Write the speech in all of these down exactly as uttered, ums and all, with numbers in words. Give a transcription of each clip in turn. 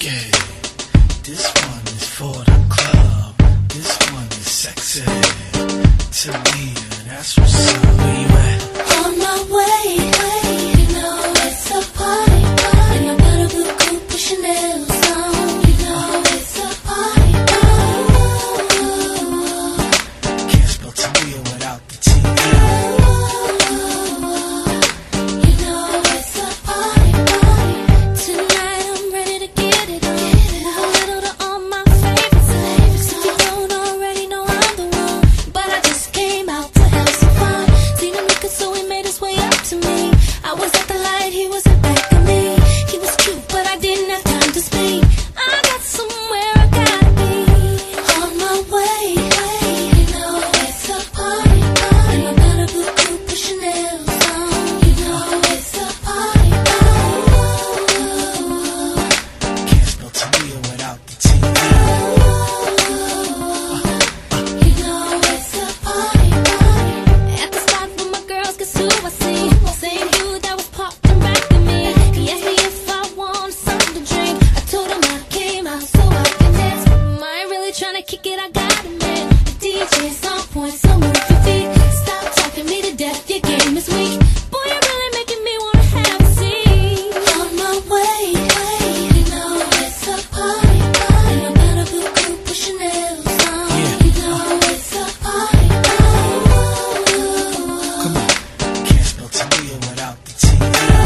risque. This one is for the club. This one is sexy. Talia, that's what's up. Where you at? On my way, you know it's a party, party. And I got a blue coupe with Chanel on. You know it's a party, party. Can't spell Talia without the T. You know it's a party, party. Tonight I'm ready to get it on. Move a little to all my favorites. If you don't already know I'm the one, but I just came out to have some fun. Seen him looking, so he made his way up to me. I was at the light, he was in back of me. He was cute, but I didn't have time to speak. I got somewhere I gotta be. On my way, you know it's a party, party. And I got a blue coupe with Chanel on. You know it's a party, party. Can't spell Talia without the T. You know it's a party, party. At the spot where my girls get to, I see same dude that was parked in back of me. He asked me if I want something to drink. I told him I came out so I can dance. I ain't really tryna kick it, I got it, man. The D J's on point, so move your feet. Stop talking me to death, your game is weak. Boy, you're really making me wanna have a seat. On my way, you know it's a party, party. And I got a blue coupe with Chanel on. You know it's a party, party. Come on. Can't spell Talia without the T.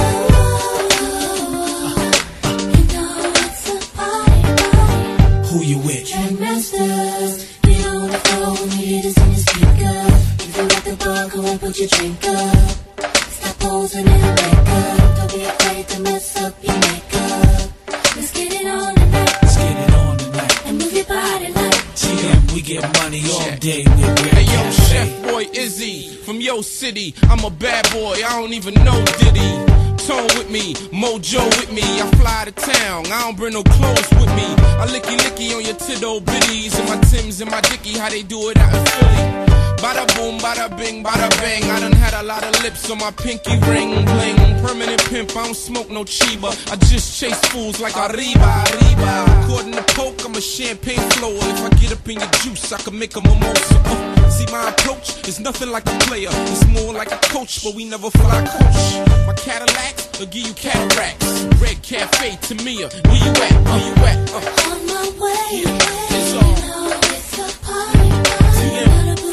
You know it's a party, party. Who you with? Masters, get on the floor when you hear this in your speaker. If you're at the bar, go and put your drink up. Stop posing and wake up. Don't be afraid to mess up your makeup. Let's get it on tonight Let's get it on tonight. and move your body like. T M, we get money all day. We're Hey yo, Chef Boy Izzy from Yo City. I'm a bad boy, I don't even know Diddy. Tone with me, Mojo with me. I fly to town, I don't bring no clothes with me. I licky licky on your tiddo bitties and my Tims and my Dickie, how they do it out in Philly. Bada boom, bada bing, bada bang. I done had a lot of lips on my pinky ring bling. Permanent pimp, I don't smoke no Chiba. I just chase fools like Arriba, Arriba. According to Poke, I'm a champagne flower. If I get up in your juice, I can make a mimosa. Uh, see, my approach is nothing like a player. It's more like a coach, but we never fly coach. My Cadillac will give you cataracts. Red Cafe, Tamia, where you at? Where you at? Uh, On my way, it's you all. know it's a party, party. Yeah. Got a blue